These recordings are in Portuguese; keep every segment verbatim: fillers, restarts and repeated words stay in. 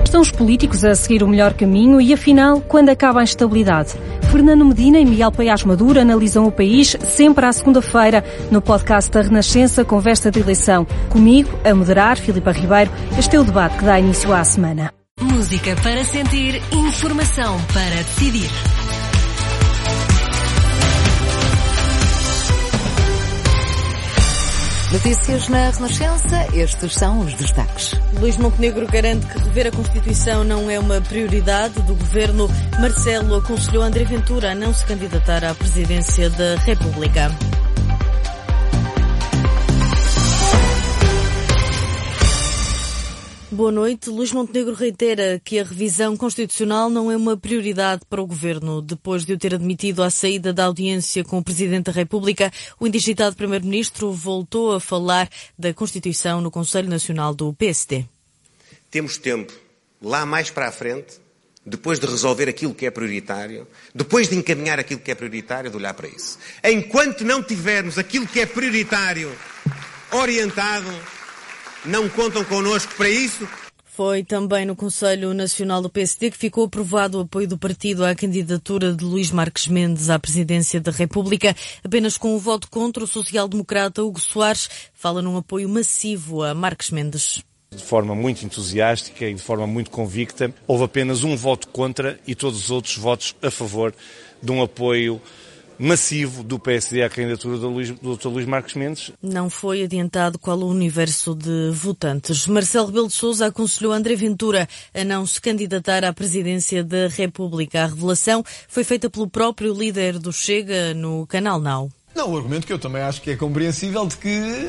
Estão os políticos a seguir o melhor caminho e, afinal, quando acaba a instabilidade? Fernando Medina e Miguel Paiás Maduro analisam o país sempre à segunda-feira no podcast da Renascença Conversa de Eleição. Comigo, a moderar, Filipa Ribeiro, este é o debate que dá início à semana. Música para sentir, informação para decidir. Notícias na Renascença, estes são os destaques. Luís Montenegro garante que rever a Constituição não é uma prioridade do governo. Marcelo aconselhou André Ventura a não se candidatar à presidência da República. Boa noite. Luís Montenegro reitera que a revisão constitucional não é uma prioridade para o governo. Depois de o ter admitido à saída da audiência com o Presidente da República, o indigitado Primeiro-Ministro voltou a falar da Constituição no Conselho Nacional do P S D. Temos tempo, lá mais para a frente, depois de resolver aquilo que é prioritário, depois de encaminhar aquilo que é prioritário, de olhar para isso. Enquanto não tivermos aquilo que é prioritário orientado, não contam connosco para isso. Foi também no Conselho Nacional do P S D que ficou aprovado o apoio do partido à candidatura de Luís Marques Mendes à presidência da República. Apenas com o voto contra, o social-democrata Hugo Soares fala num apoio massivo a Marques Mendes. De forma muito entusiástica e de forma muito convicta, houve apenas um voto contra e todos os outros votos a favor de um apoio massivo do P S D à candidatura do, Luís, do doutor Luís Marques Mendes. Não foi adiantado qual o universo de votantes. Marcelo Rebelo de Sousa aconselhou André Ventura a não se candidatar à presidência da República. A revelação foi feita pelo próprio líder do Chega no Canal Now. Não, o argumento que eu também acho que é compreensível de que,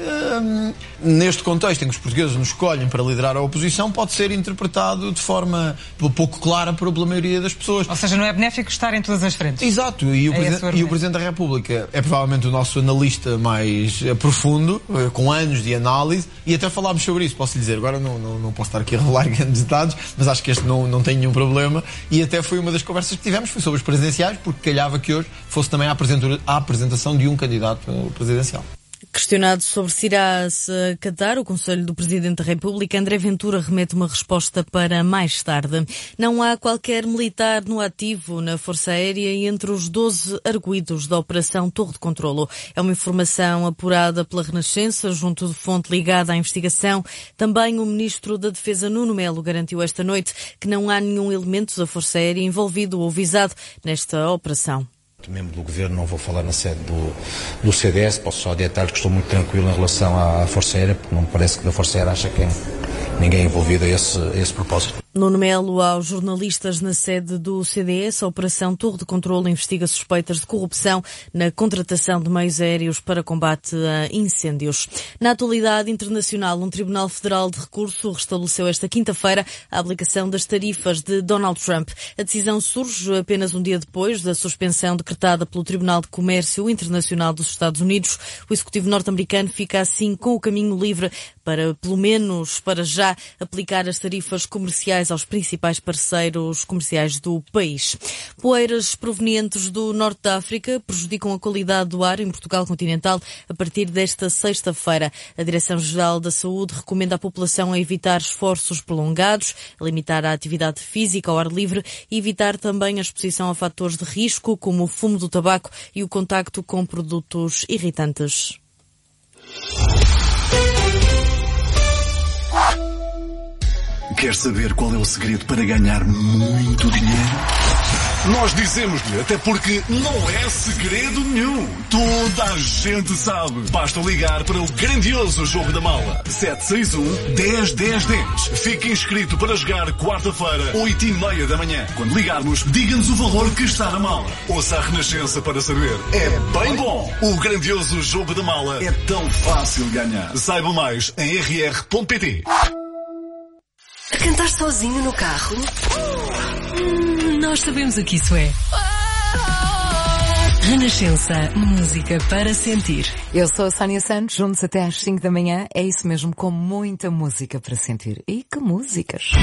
hum, neste contexto em que os portugueses nos escolhem para liderar a oposição, pode ser interpretado de forma pouco clara pela maioria das pessoas. Ou seja, não é benéfico estar em todas as frentes. Exato, e o, é Presidente, e o Presidente da República é provavelmente o nosso analista mais profundo, com anos de análise, e até falámos sobre isso, posso lhe dizer, agora não, não, não posso estar aqui a revelar grandes detalhes, mas acho que este não, não tem nenhum problema, e até foi uma das conversas que tivemos, foi sobre os presidenciais, porque calhava que hoje fosse também a apresentação de um candidato presidencial. Questionado sobre se irá se acatar o Conselho do Presidente da República, André Ventura remete uma resposta para mais tarde. Não há qualquer militar no ativo na Força Aérea e entre os doze arguidos da Operação Torre de Controlo. É uma informação apurada pela Renascença, junto de fonte ligada à investigação. Também o Ministro da Defesa, Nuno Melo, garantiu esta noite que não há nenhum elemento da Força Aérea envolvido ou visado nesta operação. Membro do Governo, não vou falar na sede do, do C D S, posso só adiantar que estou muito tranquilo em relação à Força Aérea, porque não me parece que da Força Aérea acha que ninguém é envolvido a esse, a esse propósito. Nuno Melo, aos jornalistas na sede do C D S, a Operação Torre de Controlo investiga suspeitas de corrupção na contratação de meios aéreos para combate a incêndios. Na atualidade internacional, um Tribunal Federal de Recurso restabeleceu esta quinta-feira a aplicação das tarifas de Donald Trump. A decisão surge apenas um dia depois da suspensão decretada pelo Tribunal de Comércio Internacional dos Estados Unidos. O executivo norte-americano fica assim com o caminho livre para, pelo menos para já, aplicar as tarifas comerciais aos principais parceiros comerciais do país. Poeiras provenientes do norte da África prejudicam a qualidade do ar em Portugal continental a partir desta sexta-feira. A Direção-Geral da Saúde recomenda à população a evitar esforços prolongados, a limitar a atividade física ao ar livre e evitar também a exposição a fatores de risco como o fumo do tabaco e o contacto com produtos irritantes. Quer saber qual é o segredo para ganhar muito dinheiro? Nós dizemos-lhe, até porque não é segredo nenhum. Toda a gente sabe. Basta ligar para o grandioso Jogo da Mala. sete seis um, dez, dez, dez. Fique inscrito para jogar quarta-feira, oito e meia da manhã. Quando ligarmos, diga-nos o valor que está na mala. Ouça a Renascença para saber. É bem bom. O grandioso Jogo da Mala é tão fácil de ganhar. Saiba mais em r r ponto p t. A cantar sozinho no carro? Hum, nós sabemos o que isso é. Renascença, música para sentir. Eu sou a Sónia Santos, juntos até às cinco da manhã. É isso mesmo, com muita música para sentir. E que músicas!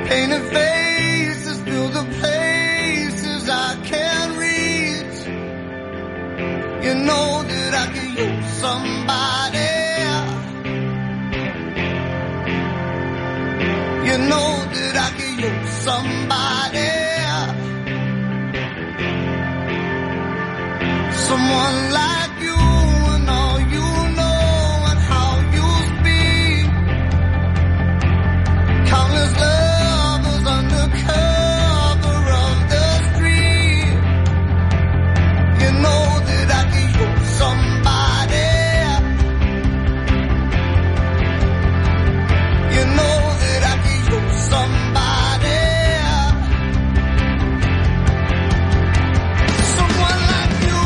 Painted faces fill the places I can't reach. You know that I could use somebody. You know that I could use somebody. Someone like you and all you know and how you speak. Countless lovers under cover of the street. You know that I could use somebody. You know that I could use somebody. Someone like you.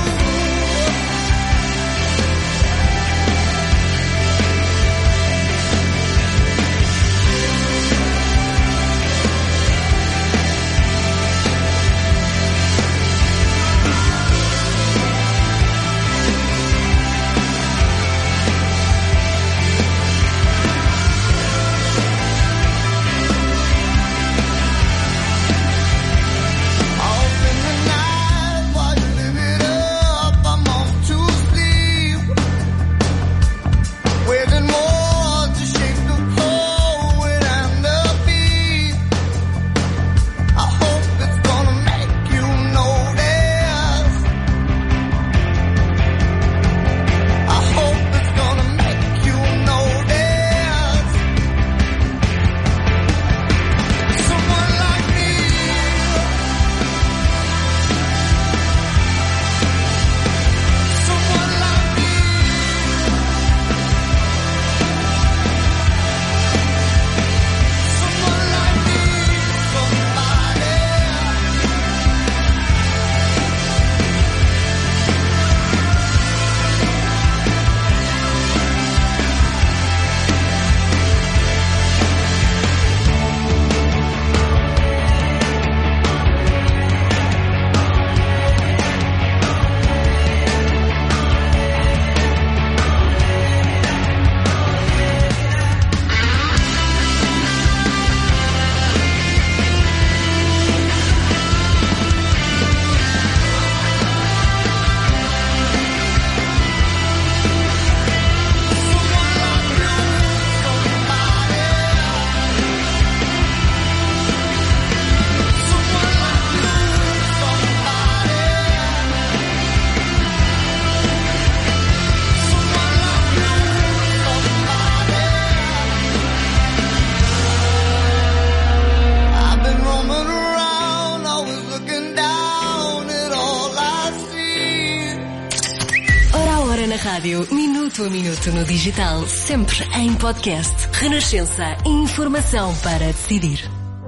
Rádio, minuto a minuto no digital, sempre em podcast. Renascença, informação para decidir.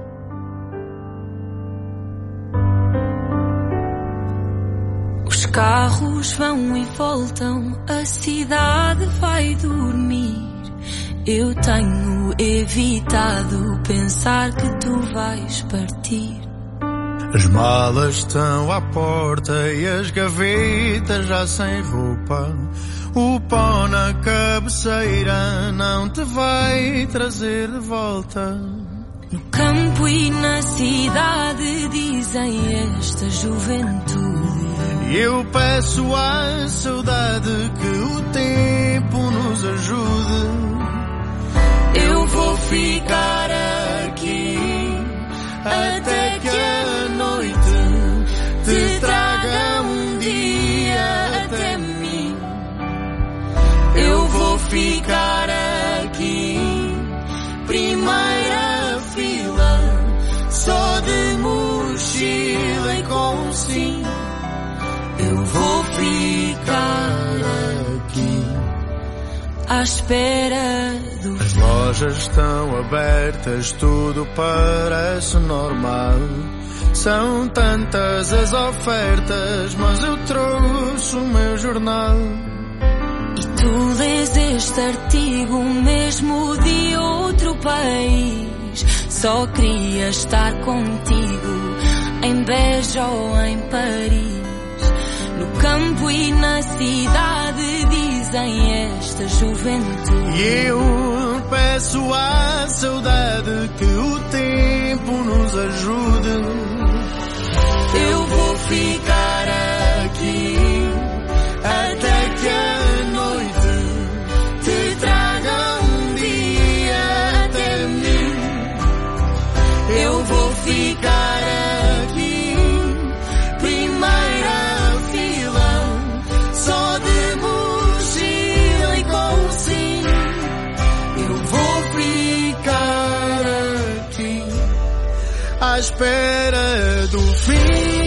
Os carros vão e voltam, a cidade vai dormir. Eu tenho evitado pensar que tu vais partir. As malas estão à porta e as gavetas já sem roupa. O pó na cabeceira não te vai trazer de volta. No campo e na cidade dizem esta juventude. E eu peço à saudade que o tempo nos ajude. Eu vou ficar aqui até que a noite te traga um dia até mim. Eu vou ficar aqui, primeira fila, só de mochila e com sim. Eu vou ficar aqui, à espera do... As lojas estão abertas, tudo parece normal. São tantas as ofertas, mas eu trouxe o meu jornal. E tu lês este artigo mesmo de outro país. Só queria estar contigo em Beja ou em Paris. No campo e na cidade dizem esta juventude. E eu peço peço à saudade que o tempo nos ajude. Eu vou ficar aqui até que a noite te traga um dia até mim. Eu vou ficar aqui, primeira fila, só de mochila e com sim. Eu vou ficar aqui à espera do fim.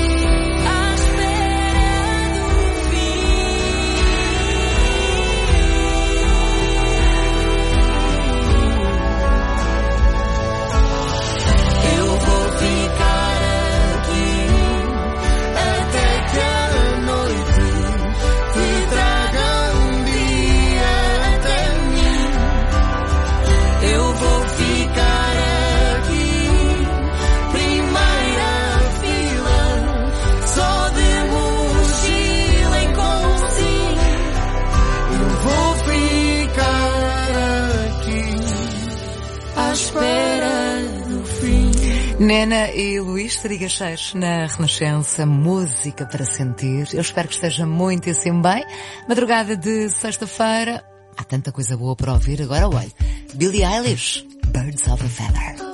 Nena e Luís Trigacheiros na Renascença, música para sentir. Eu espero que esteja muito e assim bem. Madrugada de sexta-feira, há tanta coisa boa para ouvir. Agora olha, Billie Eilish, Birds of a Feather.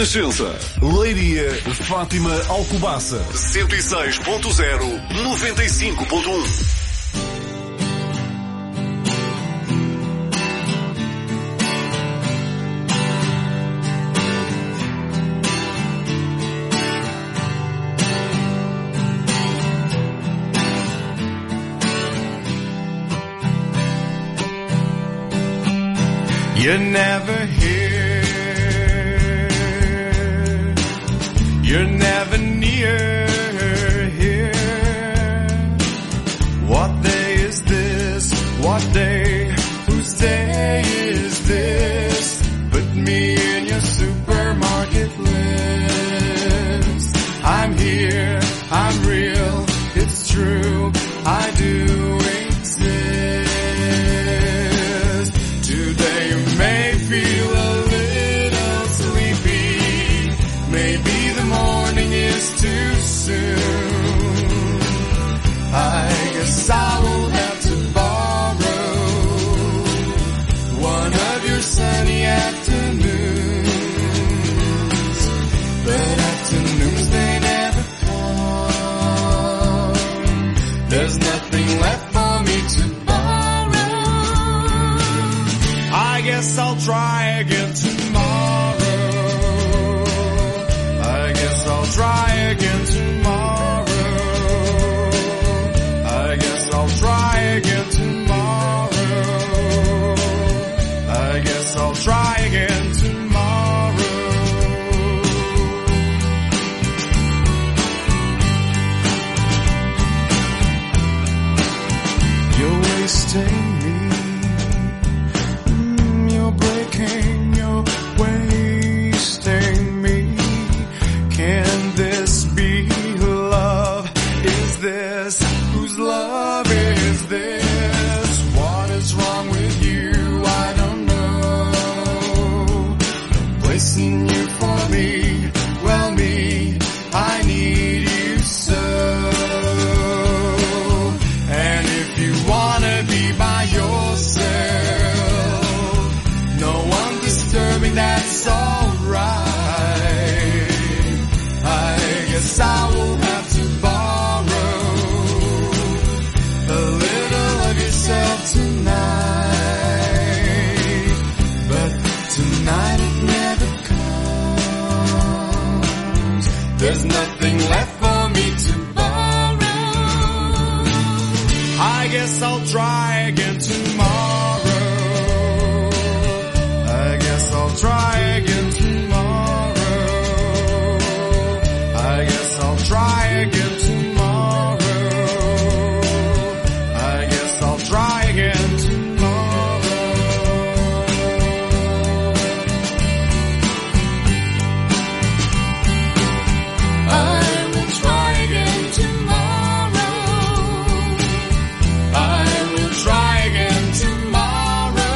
Renascença, Leiria, Fátima, Alcobaça, cento e seis ponto zero, noventa e cinco ponto um. You're never here. You're never near here. What day is this? What day? Whose day is this? Put me in your supermarket list. I'm here. I'm real. It's true. I do exist. Today you may feel a little sleepy. Maybe the morning is too soon. I guess I will have to borrow one of your sunny afternoons. But afternoons they never come. There's nothing left for me to borrow. I guess I'll try again tomorrow. I guess I'll try again tomorrow. I guess I'll try again tomorrow. I guess I'll try again tomorrow. You're wasting me. Mm, you're breaking, you're wasting me. Can this be love? Is this whose love is this? What is wrong with you? I don't know. No place in you for me. Well, me, I need you so. And if you wanna be by yourself, no one disturbing, that's alright. I guess I will have to borrow a little of yourself tonight. But tonight it never comes. There's nothing left for me to borrow. I guess I'll try again tomorrow. I guess I'll try again tomorrow. I guess I'll try again tomorrow. I guess I'll try again tomorrow. I will try again tomorrow. I will try again tomorrow.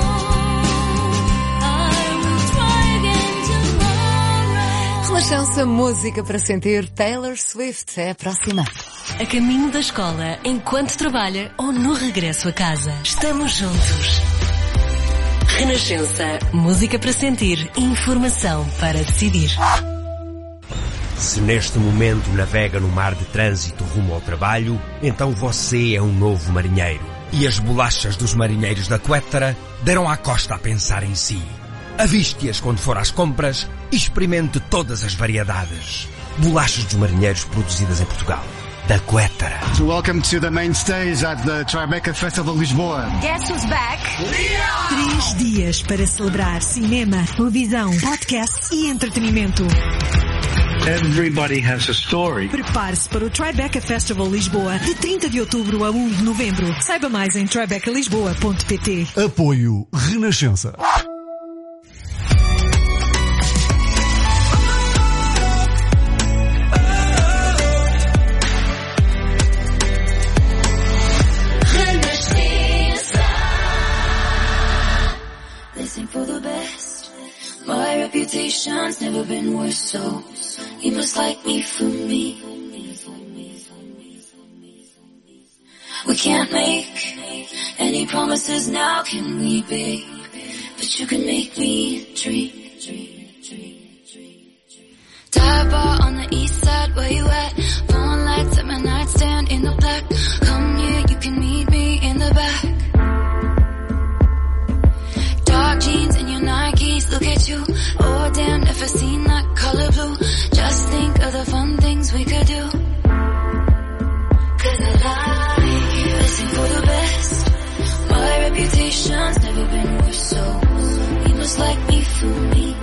I will try again tomorrow. Renascença, música para sentir. Taylor Swift é a próxima. A caminho da escola, enquanto trabalha ou no regresso a casa. Estamos juntos. Renascença, música para sentir, informação para decidir. Se neste momento navega no mar de trânsito rumo ao trabalho, então você é um novo marinheiro. E as bolachas dos marinheiros da Quettara deram à costa a pensar em si. Aviste-as quando for às compras e experimente todas as variedades. Bolachas dos marinheiros produzidas em Portugal. Da Quettara. So welcome to the main stage at the Tribeca Festival Lisboa. Guess who's back? Três dias para celebrar cinema, televisão, podcast e entretenimento. Everybody has a story. Prepare-se para o Tribeca Festival Lisboa de trinta de outubro a um de novembro. Saiba mais em tribeca lisboa ponto pt. Apoio Renascença. Listen for the best. My reputation's never been worse, so you must like me for me. We can't make any promises now, can we, babe? But you can make me dream, dream, dream, dream. a bar on the east side, where you at? Phone lights at my nightstand in the black. Come here, you can meet me in the back. Dark jeans and your Nikes, look at you. Oh damn, never seen that color blue. Just think of the fun things we could do. Cause I like you, listen for the best. My reputation's never been worse, so you must like me for me.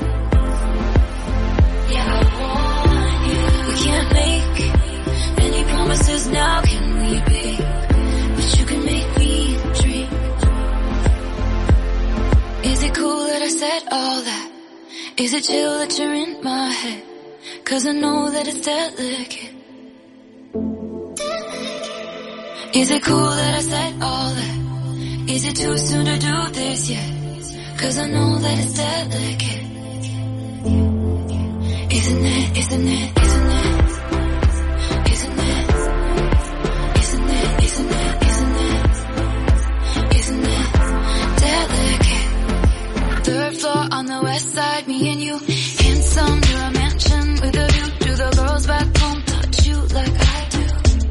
Yeah, I want you. We can't make any promises now, can we be? But you can make me dream. Is it cool that I said all that? Is it chill that you're in my head? Cause I know that it's delicate. Is it cool that I said all that? Is it too soon to do this yet? Cause I know that it's delicate. Isn't it, isn't it, isn't it? Isn't it? Isn't it, isn't it, isn't it? Isn't it delicate? Third floor on the west side, me and you. Handsome, near a mansion with a view. Do the girls back home touch you like I do?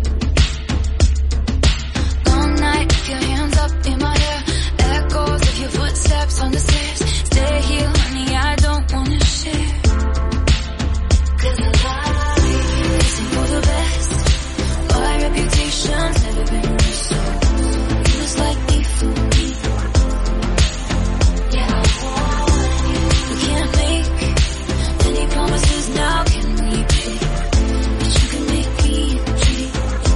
Long night, keep your hands up in my hair. Echoes of your footsteps on the stairs. Stay here, honey, I don't wanna share. Cause I like you, listen for the best. My reputation's never been worse, so you must like me for me. Yeah, I want you. We can't make any promises now, can we be? But you can make me dream.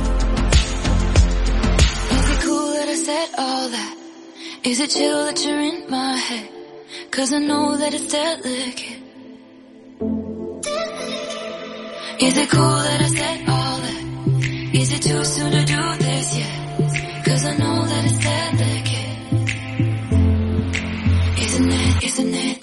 Is it cool that I said all that? Is it chill that you're in my head? Cause I know that it's delicate. Is it cool that I said all that? Is it too soon to do this yet? Cause I know that it's delicate. Isn't it, isn't it?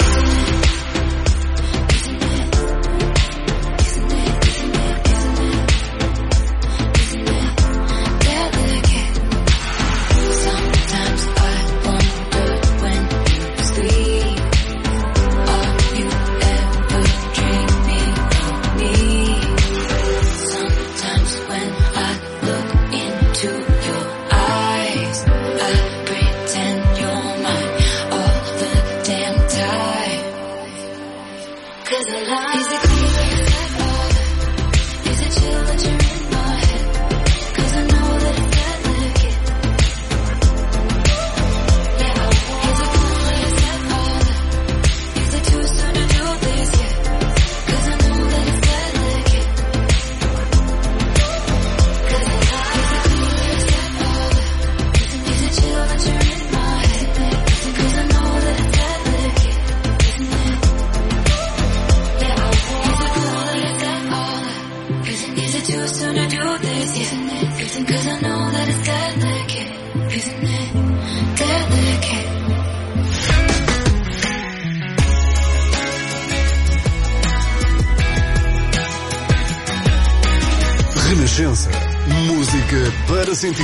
Renascença. Música para sentir.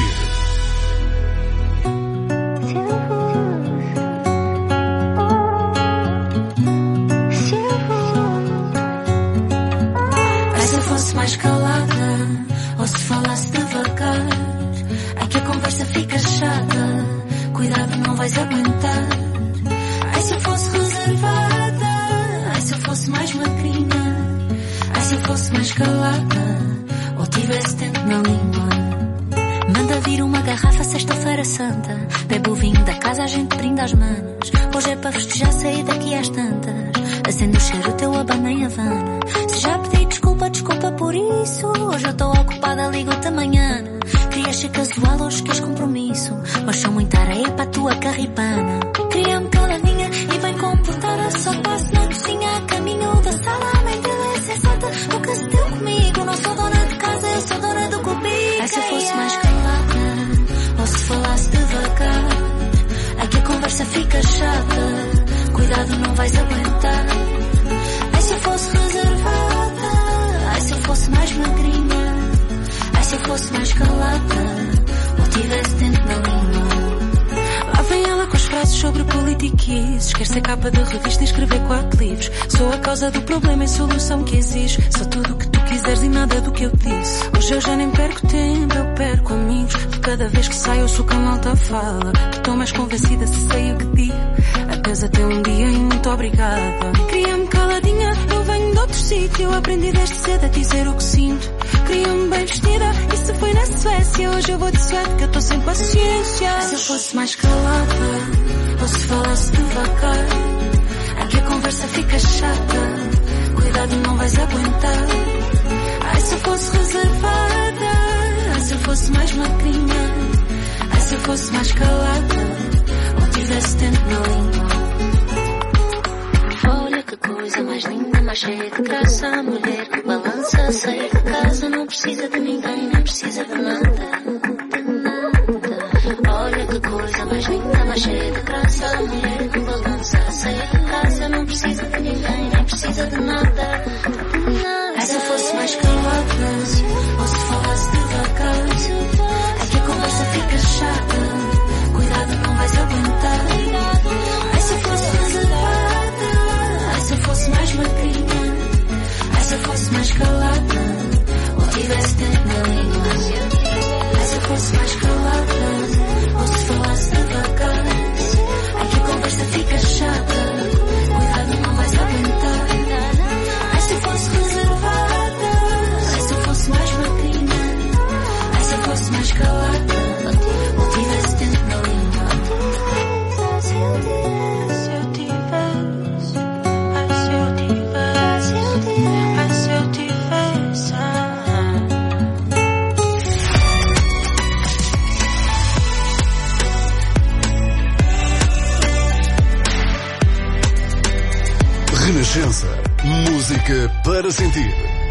Ai, se eu fosse mais calada, ou se falasse devagar, ai que a conversa fica chata, cuidado não vais aguentar. Ai, se eu fosse reservada, ai, se eu fosse mais magrinha, ai, se eu fosse mais calada, ou tivesse tempo na língua. Manda vir uma garrafa sexta-feira santa, bebe o vinho da casa, a gente brinda as manos. Hoje é para festejar, sair daqui às tantas, acende o cheiro teu, abana em Havana. Se já pedi desculpa, desculpa por isso, hoje eu estou ocupada, ligo-te amanhã. Querias ser casual, hoje queres compromisso, mas sou muita areia para a tua carripana. Queria-me caladinha e bem comportada, só passo na cozinha, a caminho da sala. A mente é sensata, nunca se deu comigo, não sou dona de casa, eu sou dona do cubico. Ai, se eu fosse mais calada, ou se falasse devagar, ai que a conversa fica chata, cuidado não vais aguentar. Ai, se eu fosse reservada, ai, se eu fosse mais magrinha, ai, se eu fosse mais calada, ou tivesse dentro na língua. Lá vem ela com as frases sobre politiquices. Quer ser capa de revista e escrever quatro livros. Sou a causa do problema e solução que exige. Sou tudo o que tu quiseres e nada do que eu disse. Hoje eu já nem perco tempo, eu perco amigos. De cada vez que saio eu sou que a malta fala. Estou mais convencida se sei o que digo. Adeus até um dia e muito obrigada. Queria-me caladinha, eu venho de outro sítio. Aprendi desde cedo a dizer o que sinto. Queria-me bem vestida, isso foi na Suécia. Hoje eu vou de suéte que eu estou sem paciência. Se eu fosse mais calada, ou se falasse devagar, aqui a conversa fica chata. Cuidado, não vais aguentar. Ai, se eu fosse reservada, ai, se eu fosse mais magrinha, ai, se eu fosse mais calada, ou tivesse tempo na língua. Olha que coisa mais linda, mais cheia de graça. A mulher que balança, sair de casa, não precisa de ninguém, nem precisa de nada. Olha que coisa mais linda, mais cheia de graça. A mulher que balança, sair de casa, não precisa de ninguém, nem precisa de nada. Ai, se eu fosse mais calada, ou se falasse devagar, aqui a conversa fica chata. Cuidado, não vais aguentar. Ai, se eu fosse reservada, ai, se eu fosse mais magrinha, ai, se eu fosse mais calada, ou tivesse tempo na língua. Ai, se eu fosse mais calada, ou se falasse devagar, aqui a conversa fica chata. Cuidado, não vais aguentar. Ai, se eu fosse reservada, ai, se eu fosse mais magrinha, ai, se eu fosse mais calada, ou tivesse tempo na língua. Se eu tivesse, se eu tivesse, ai, se eu tivesse, ai, se eu tivesse, Renascença. Música para sentir.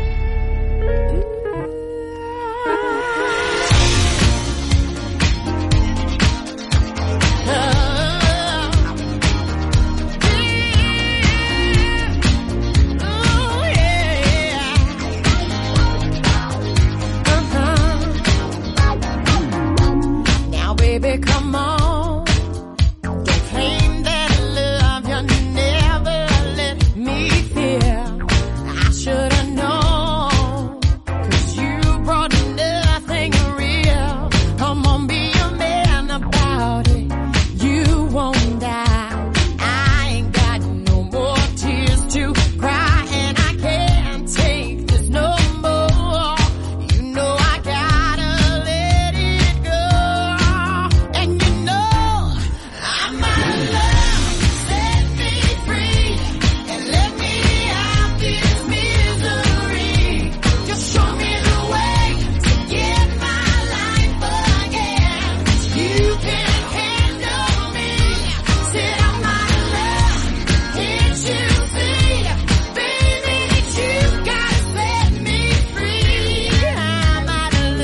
Now, baby, come on. Don't claim that love you never let me feel. I should have known, 'cause you brought nothing real. Come on, be a man about it. You won't die. I ain't got no more tears to cry, and I can't take this no more. You know I gotta let it go. And you know I'm out of love. Set me free and let me out this misery. Just show me the way to get my life again. You can handle me. Said I'm out of love. Can't you see, baby, that you gotta set me free? I'm out of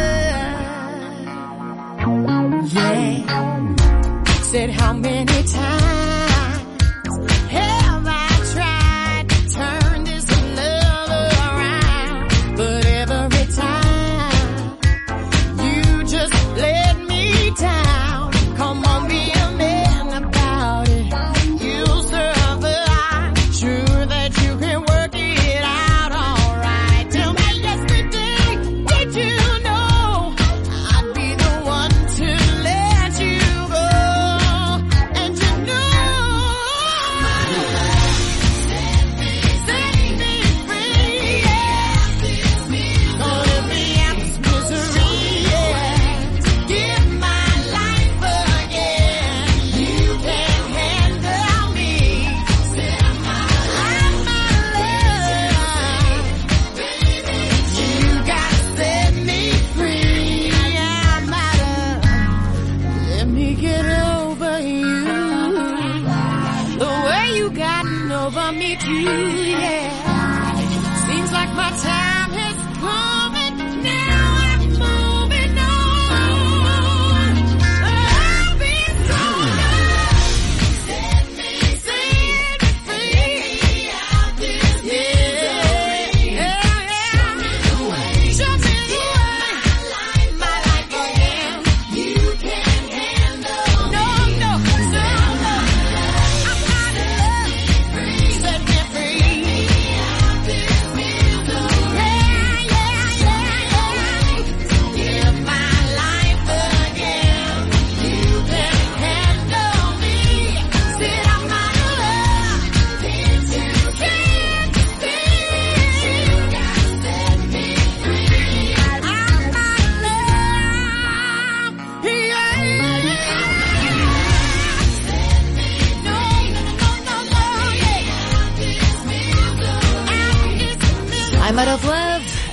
love. Yeah. Said how many times have I tried to turn this love around? But every time you just let me down. Come on, be a man about it. You'll survive. Sure that you can work it out alright. Tell me yesterday, did you know I'd be the one to let you go?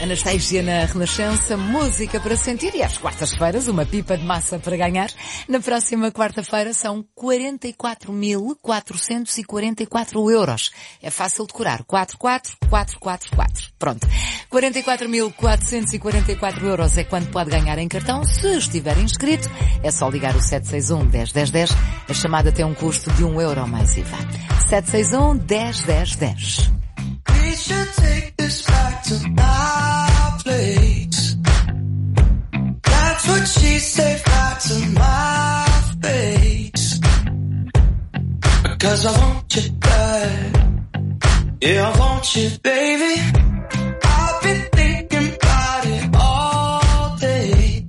Anastasia na Renascença, música para sentir, e às quartas-feiras uma pipa de massa para ganhar. Na próxima quarta-feira são quarenta e quatro mil quatrocentos e quarenta e quatro euros. É fácil decorar. quatro quatro quatro quatro quatro. Pronto. quarenta e quatro mil quatrocentos e quarenta e quatro euros é quanto pode ganhar em cartão. Se estiver inscrito, é só ligar o sete seis um, um zero um zero. A chamada tem um custo de um euro mais I V A. sete seis um, um zero um zero. We should take this back to my place. That's what she said back to my face. Cause I want you back. Yeah, I want you, baby. I've been thinking about it all day.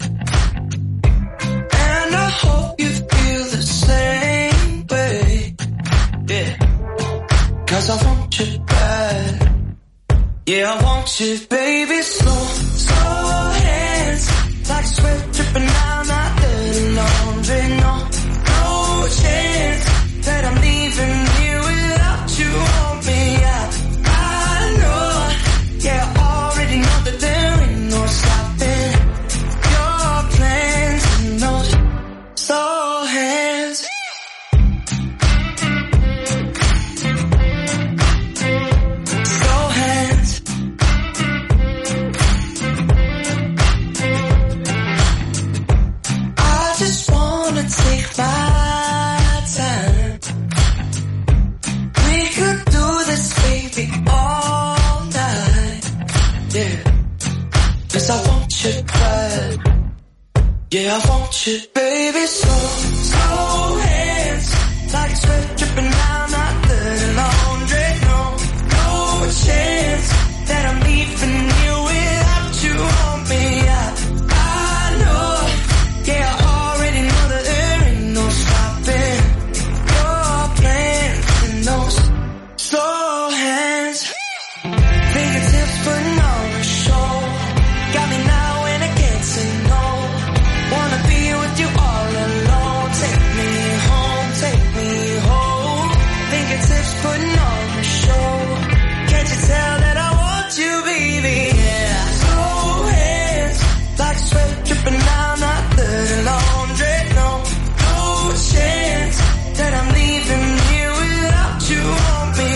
And I hope you feel the same way. Yeah. Cause I want you back. Yeah, I want you, baby. Slow, slow hands, like sweat dripping down my dirty laundry. No, no chance that I'm leaving you without you on me. I, I know, yeah, I already know that there ain't no stopping your plans and those slow hands. Take my time. We could do this, baby, all night. Yeah. Cause I want you bad. Yeah, I want you, baby. Slow, slow hands, like sweat dripping down my dirty laundry. No, no chance that I'm leaving you without you on me. I, I know, yeah, I slow hands, fingertips putting on a show. Got me now and I can't say no. Wanna be with you all alone. Take me home, take me home. Fingertips putting on a show. Can't you tell that I want you, baby? Yeah. Slow hands, like sweat dripping down my dirty laundry. No, no chance that I'm leaving you without you on me.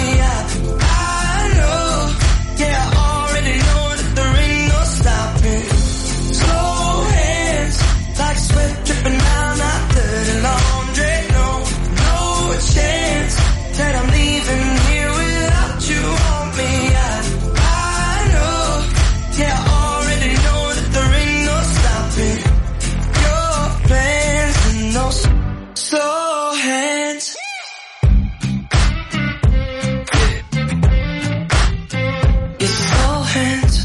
Sweat dripping down my dirty laundry. No, no chance that I'm leaving here without you on me. I, I know, yeah, I already know that there ain't no stopping your plans and those slow hands. Yeah, yeah, slow hands.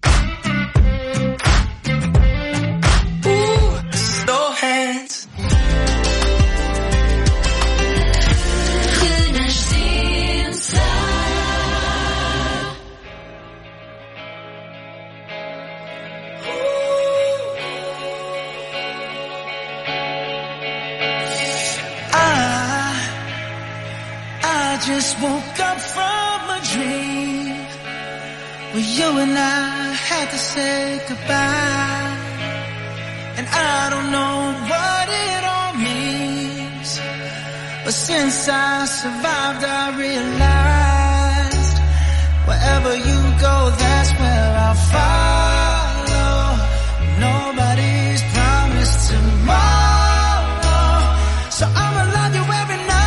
Just woke up from a dream where you and I had to say goodbye, and I don't know what it all means, but since I survived I realized wherever you go, that's where I'll follow. Nobody's promised tomorrow, so I'ma love you every night.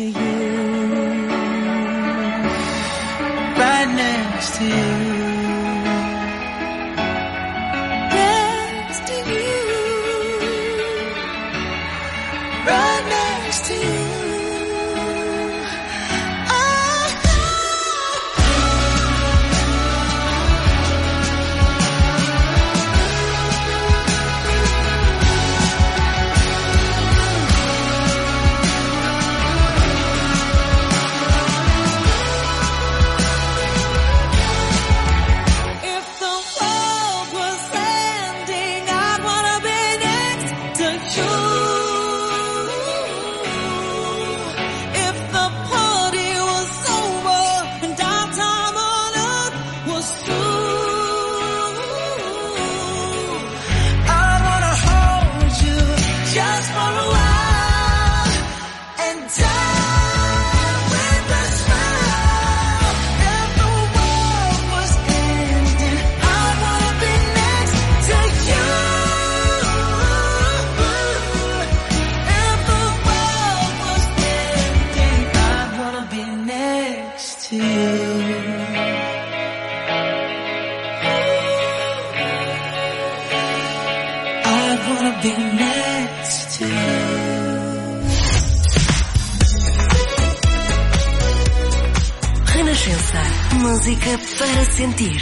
you, right next to you. Right next to you. Renascença, música para sentir.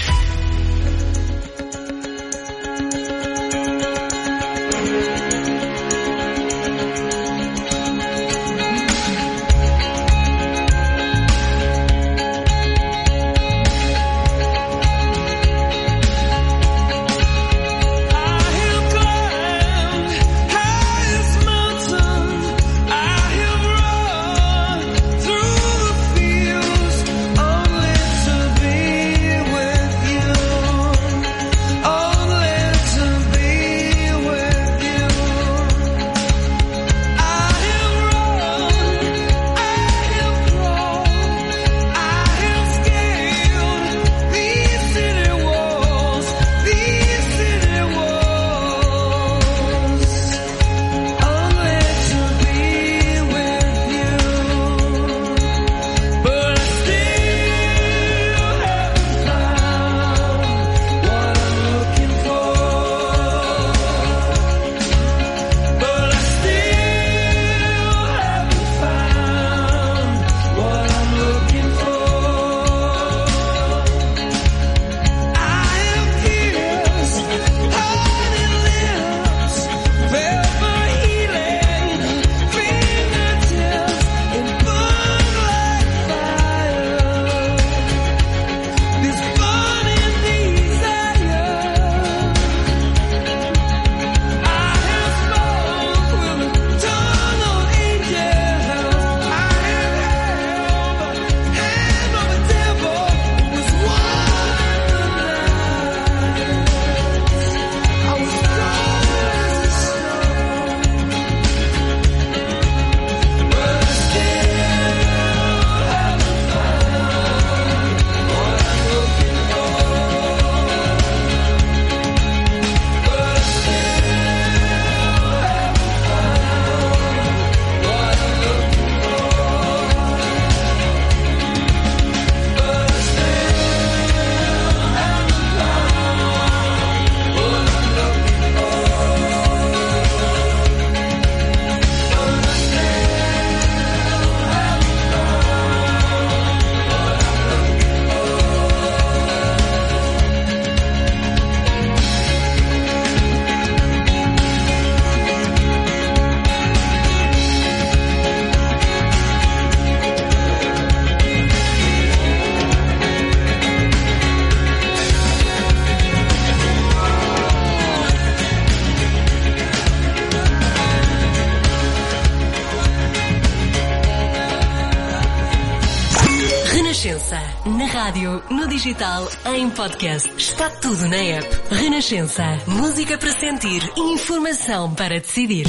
Renascença. Na rádio, no digital, em podcast. Está tudo na app. Renascença. Música para sentir e informação para decidir.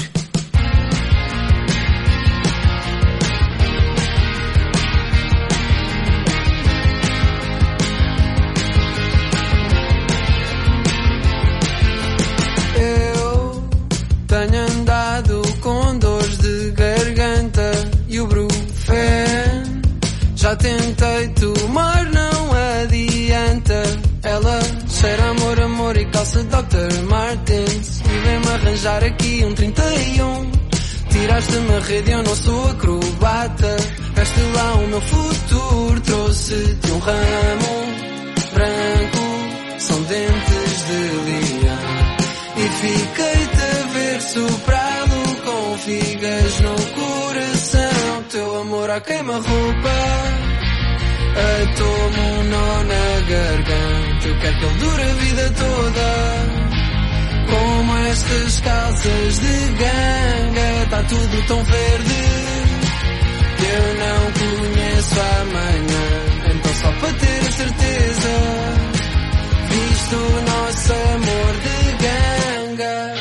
Eu tenho andado com dores de garganta e o bruxo Já tentei tu, mas não adianta. Ela cheira amor, amor e calça doutor Martens. E vem-me arranjar aqui um trinta e um. Tiraste-me a rede, eu não sou acrobata. Veste lá o meu futuro, trouxe-te um ramo branco, são dentes de leão. E fiquei-te a ver soprado com figas no coração. Teu amor a queima-roupa, atoma um nó na garganta. Eu quero que ele dure a vida toda, como estas calças de ganga. Tá tudo tão verde, eu não conheço amanhã. Então só para ter a certeza, visto o nosso amor de ganga.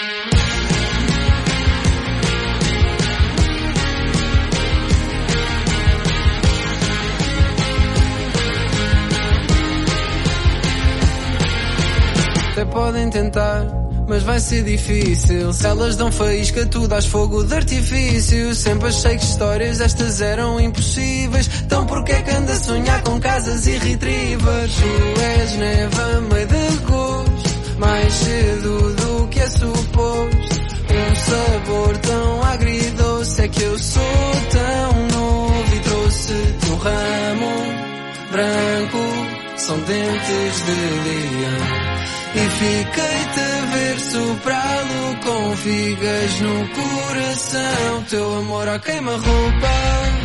Até podem tentar, mas vai ser difícil. Se elas dão faísca, tu dás fogo de artifício. Sempre achei que histórias estas eram impossíveis. Então porquê que anda a sonhar com casas e retrievers? Tu és neve a meio de agosto, mais cedo do que é suposto. Um sabor tão agridoce, é que eu sou tão novo. E trouxe-te um ramo branco, são dentes de leão. E fiquei-te a ver soprá-lo com figas no coração. Teu amor a queima-roupa,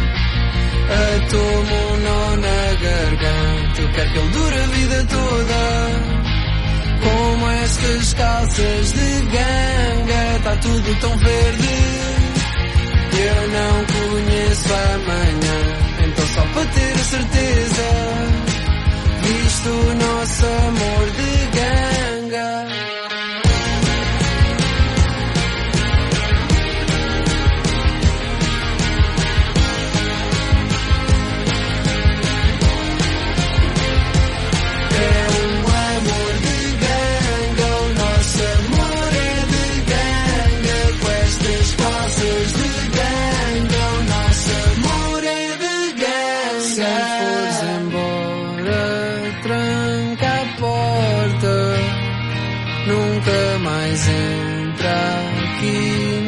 atoma um nó na garganta. Eu quero que ele dure a vida toda, como estas calças de ganga. Tá tudo tão verde, eu não conheço amanhã. Então só para ter a certeza, visto o nosso amor de ganga. É um amor de ganga, o nosso amor é de ganga. Com estas calças de ganga, o nosso amor é de ganga. Se fores embora, tranca a porta, nunca mais entra aqui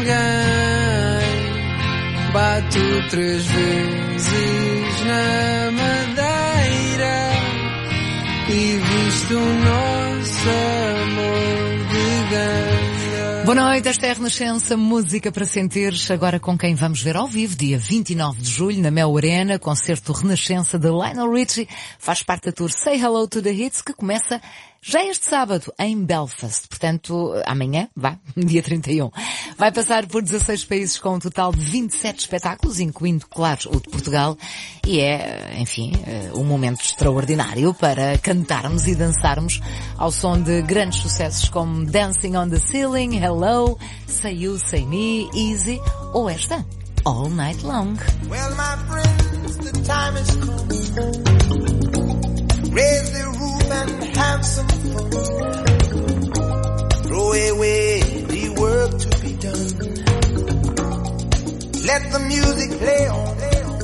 ninguém. Bato três vezes na madeira e visto o nosso amor de ganga. Boa noite, esta é a Renascença, música para sentir. Agora com quem vamos ver ao vivo, dia vinte e nove de julho, na Mel Arena, concerto Renascença de Lionel Richie. Faz parte da tour Say Hello to the Hits, que começa já este sábado em Belfast. Portanto, amanhã, vá, dia trinta e um. Vai passar por dezasseis países com um total de vinte e sete espetáculos, incluindo, claro, o de Portugal. E é, enfim, um momento extraordinário para cantarmos e dançarmos ao som de grandes sucessos como Dancing on the Ceiling, Hello, Say You, Say Me, Easy ou esta, All Night Long. Well, my friends, the time has come. Raise the roof and have some fun. Throw away the work to be done. Let the music play on.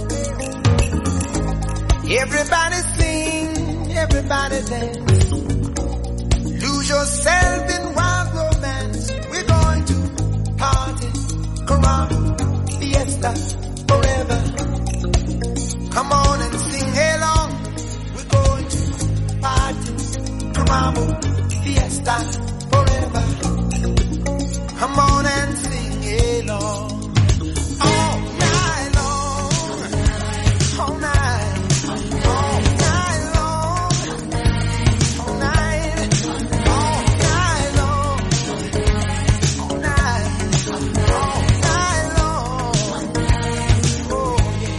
Everybody sing, everybody dance. Lose yourself in wild romance. We're going to party, caramba, fiesta, forever. Come on and sing along. We're going to party, caramba, fiesta, forever. Come on and sing along. All night long, all night, all night long, all night, all night long, all night, all night long. Oh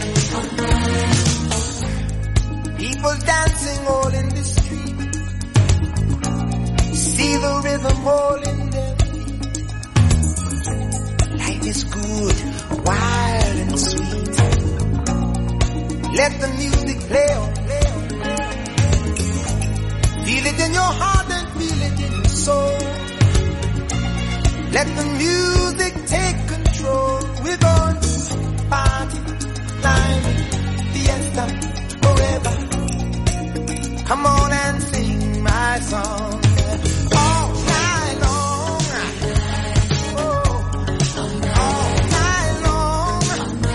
yeah. People dancing all in the street. See the rhythm all in their feet. Life is good, wild and sweet. Let the music play on, play on, play on. Feel it in your heart and feel it in your soul. Let the music take control. We're going to party, climbing, fiesta. señorita, forever. Come on and sing my song all night long. Oh, all night long.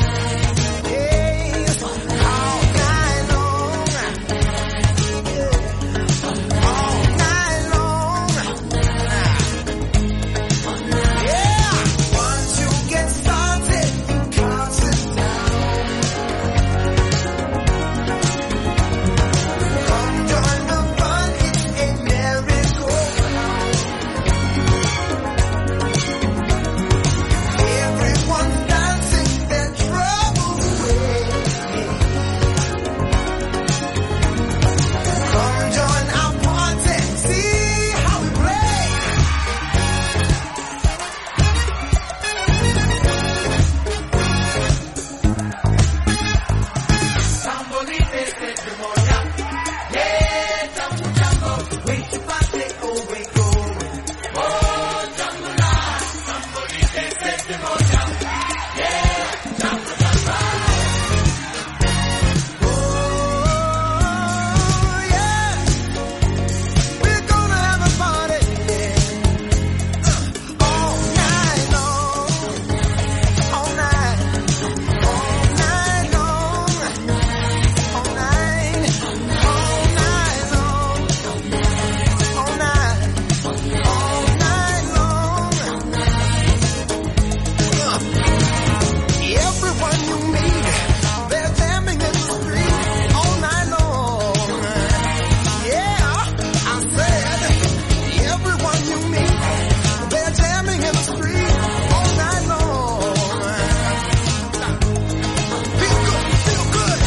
Yes, all night long. Yeah, all night long. Yeah, once you get started, you can't sit down. Come join the fun, it's a merry-go-round. Everyone's dancing their troubles away. Come join our party, see how we play. Tamborite se te moja, yeah, tambo jambo, wait to party, oh we go. Oh, jambo la, tamborite se te moja, yeah, jambo jambo. Oh, yeah, we're gonna have a party, yeah. All night long, all night, all night long. All night, all night long, all night, all night long. Everyone you meet, they're jamming in the street all night long. Yeah, I said, everyone you meet, they're jamming in the street all night long. Feel good, feel good.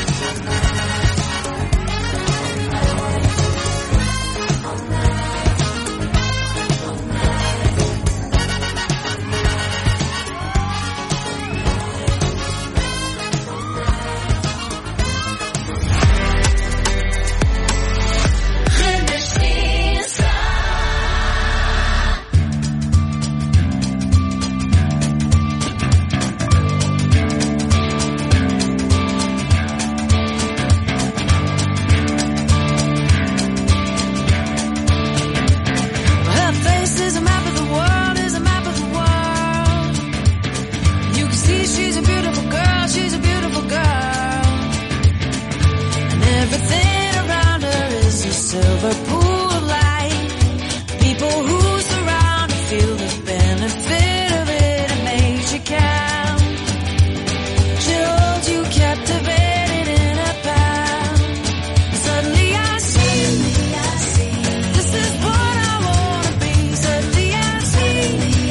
Her face is a map of the world, is a map of the world. You can see she's a beautiful girl, she's a beautiful girl. And everything around her is a silver pool of light. People who surround her feel the benefit of it, it makes you count. She holds you captivated in her palm. Suddenly I see, this is what I wanna be. Suddenly I see,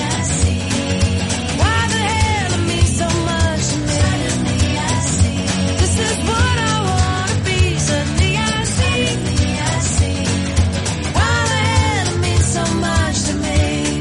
why the hell it means so much to me. This is what I wanna be. Suddenly I see, why the hell it means so much to me.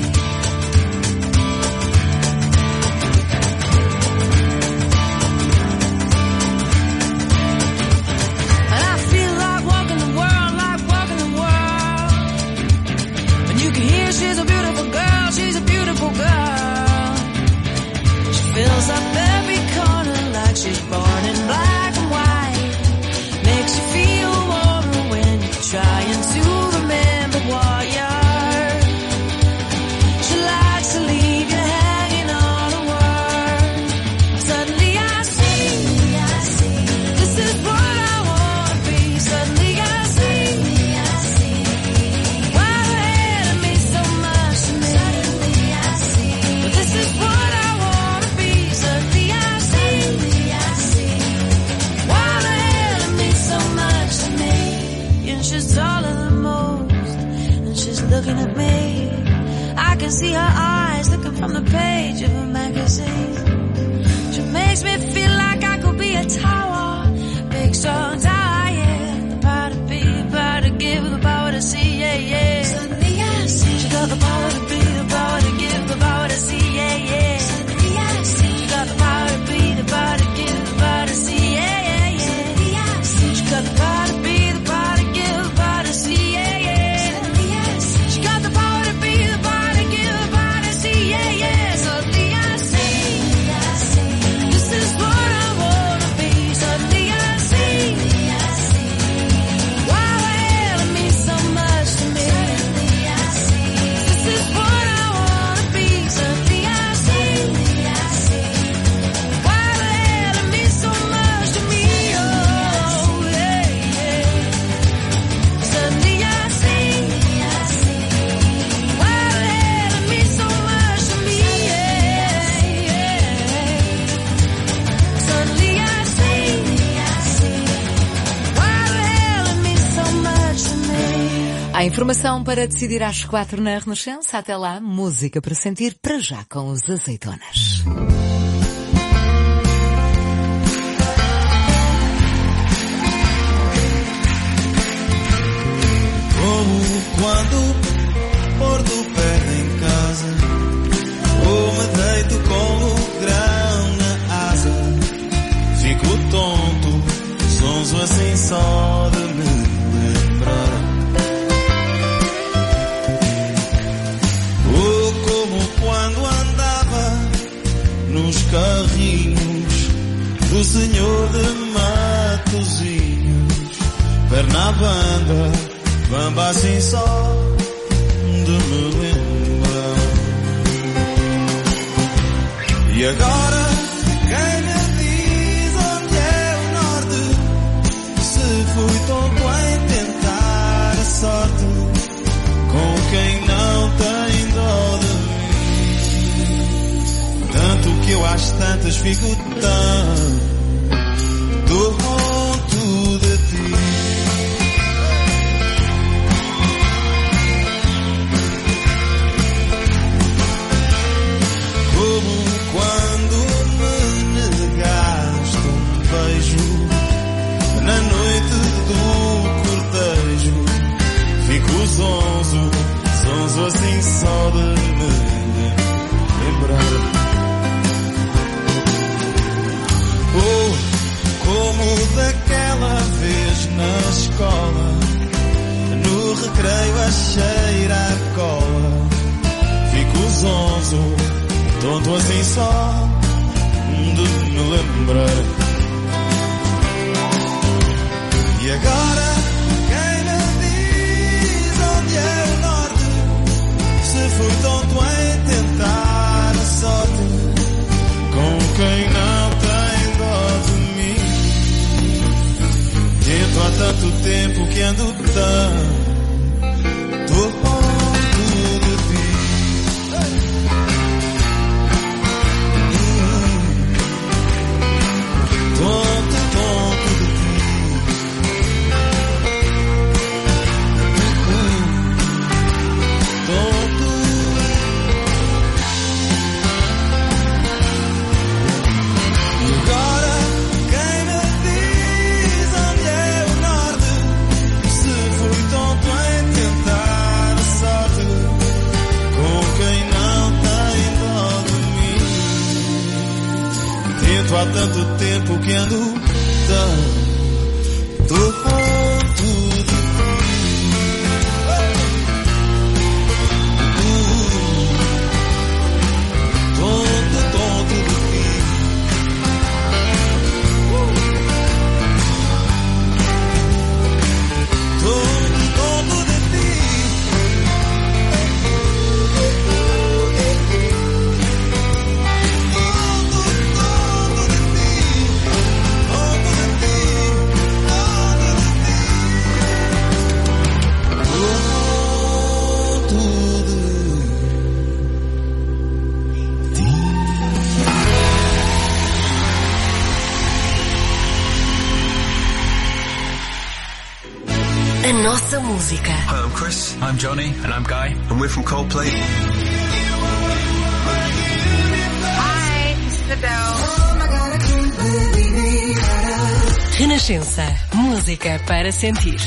And I feel like walking the world, like walking the world. And you can hear she's a beautiful girl, she's a beautiful girl. She fills up every corner like she's born in black and white. Makes you feel warmer when you're trying to remember what you're. She likes to leave you hanging on a word. Suddenly I see, this is what I wanna be. Suddenly I see, why the hell it means so much to me. But this is what I wanna be. Suddenly I see, why the hell it means so much to me. And she's taller than most, and she's looking at me. I can see her eyes looking from the page of a magazine. She makes me feel like I could be a tower, big strong tower, yeah. The power to be, the power to give, the power to see, yeah, yeah. Suddenly I see, she got the power to be, the power to give, the power to see, yeah, yeah. Suddenly I see, she got the power to be, the power to give, the power to see, yeah, yeah, yeah. Suddenly I see, she got the power to be, the power to give, the power to see, yeah, yeah. Suddenly I see, she got the power to be, the power to give, the power to see, yeah, yeah. Suddenly I see, this is what Há informação para decidir às quatro na Renascença. Até lá, música para sentir, para já com os Azeitonas. Como quando pôr do pé em casa, ou me deito com o grão na asa, fico tonto, sonso assim só de me lembrar. Ou como quando andava nos carrinhos do senhor de Matosinhos, perna banda, bamba assim só de me lembrar. E agora quem me diz onde é o norte, se fui tonto em tentar a sorte com quem não tem dó de mim. Tanto que eu às tantas fico tão tonto de ti. Na noite do cortejo fico zonzo, zonzo assim só de me lembrar. Oh, como daquela vez na escola, no recreio a cheirar a cola, fico zonzo, tonto assim só de me lembrar. E agora quem me diz onde é o norte, se fui tonto em tentar a sorte com quem não tem dó de mim. Tento há tanto tempo que ando tão tonto de ti. Tonto, tonto de ti. Há tanto tempo que ando tão tonto de ti. Tonto, tonto de ti. Tonto, tonto de ti. A nossa música. Hi, I'm Chris. I'm Johnny. And I'm Guy. And we're from Coldplay. Hi, this is Adele. Renascença. Música para sentir.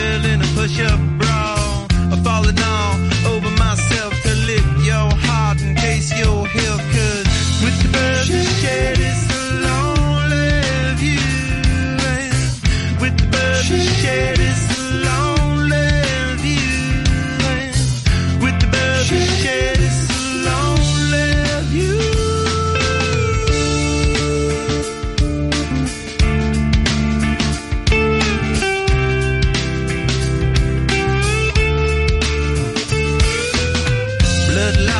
push-up bra, falling all over myself to lick your heart and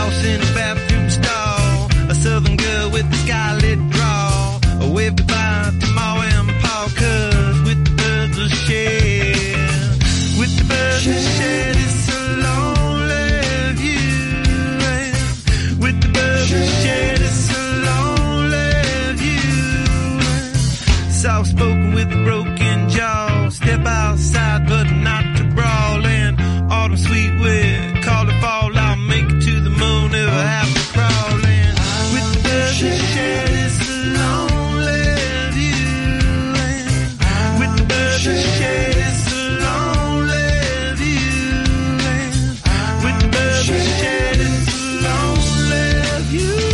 house in a bathroom stall, a southern girl with a scarlet drawl, a wave goodbye to Ma and Pa, 'cause with the birds of shed, with the birds of shed, it's a lonely view, and with the birds of shed, it's a lonely view. Soft spoken with a broken jaw, step outside but not to brawl, and autumn sweet with call it fall, I'll make it to the moon if I have to crawl, and with the birds of shed, it's a lonely view, and with the birds of shed, it's a lonely view, and with the birds of shed, it's a lonely view.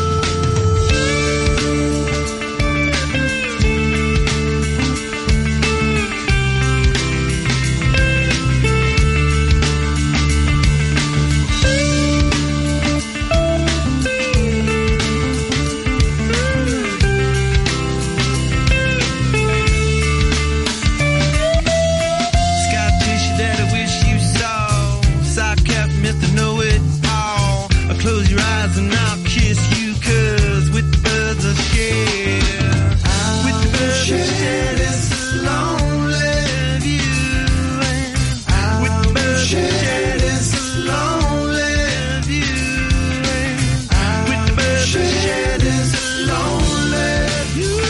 Close your eyes and I'll kiss you, 'cause with the birds of shed, with the birds of shed, it's a lonely view, and with the birds of shed, it's a lonely view, and with the birds of shed, it's a lonely view.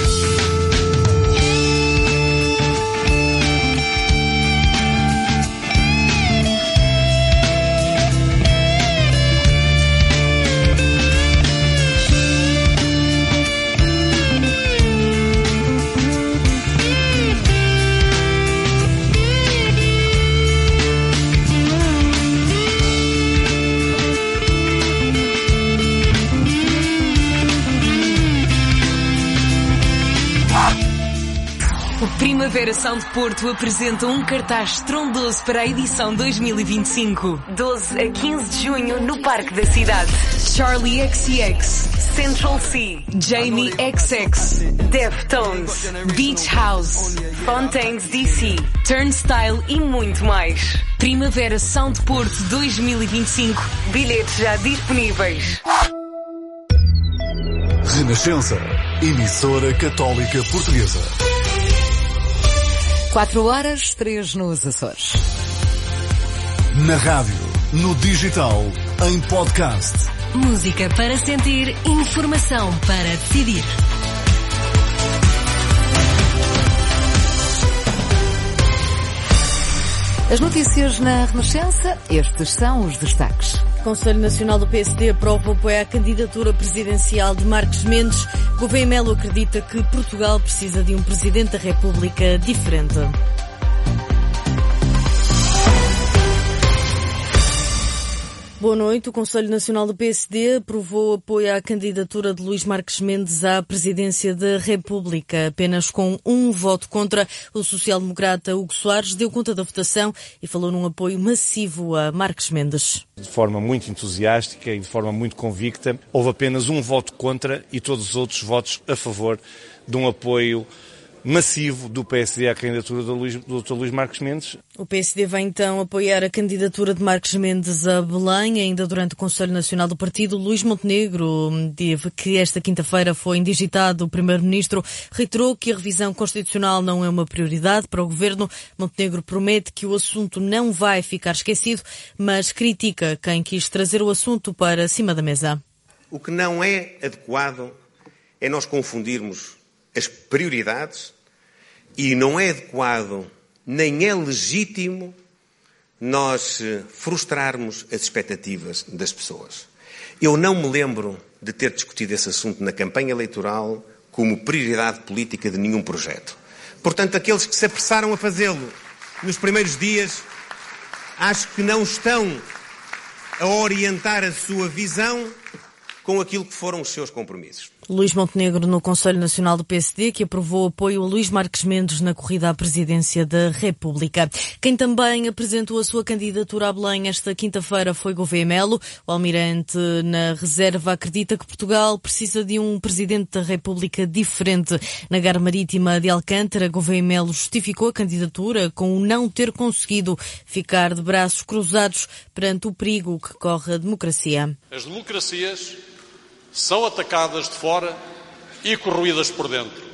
O Primavera Sound Porto apresenta um cartaz estrondoso para a edição dois mil e vinte e cinco. doze a quinze de junho no Parque da Cidade. Charlie X C X, Central C, Jamie X X, Deftones, Beach House, Fontaines D C, Turnstile e muito mais. Primavera Sound Porto dois mil e vinte e cinco. Bilhetes já disponíveis. Renascença, emissora católica portuguesa. quatro horas, três nos Açores. Na rádio, no digital, em podcast. Música para sentir, informação para decidir. As notícias na Renascença, estes são os destaques. O Conselho Nacional do P S D aprova o apoio à candidatura presidencial de Marques Mendes. Gouveia Melo acredita que Portugal precisa de um Presidente da República diferente. Boa noite. O Conselho Nacional do P S D aprovou apoio à candidatura de Luís Marques Mendes à presidência da República. Apenas com um voto contra, o social-democrata Hugo Soares deu conta da votação e falou num apoio massivo a Marques Mendes. De forma muito entusiástica e de forma muito convicta, houve apenas um voto contra e todos os outros votos a favor de um apoio massivo do P S D à candidatura do, Luís, do doutor Luís Marques Mendes. O P S D vai então apoiar a candidatura de Marques Mendes a Belém. Ainda durante o Conselho Nacional do Partido, Luís Montenegro, que esta quinta-feira foi indigitado o primeiro-ministro, reiterou que a revisão constitucional não é uma prioridade para o governo. Montenegro promete que o assunto não vai ficar esquecido, mas critica quem quis trazer o assunto para cima da mesa. O que não é adequado é nós confundirmos as prioridades e não é adequado nem é legítimo nós frustrarmos as expectativas das pessoas. Eu não me lembro de ter discutido esse assunto na campanha eleitoral como prioridade política de nenhum projeto. Portanto, aqueles que se apressaram a fazê-lo nos primeiros dias, acho que não estão a orientar a sua visão com aquilo que foram os seus compromissos. Luís Montenegro no Conselho Nacional do P S D, que aprovou apoio a Luís Marques Mendes na corrida à presidência da República. Quem também apresentou a sua candidatura a Belém esta quinta-feira foi Gouveia Melo. O almirante na reserva acredita que Portugal precisa de um presidente da República diferente. Na Gar Marítima de Alcântara, Gouveia Melo justificou a candidatura com o não ter conseguido ficar de braços cruzados perante o perigo que corre a democracia. As democracias são atacadas de fora e corroídas por dentro.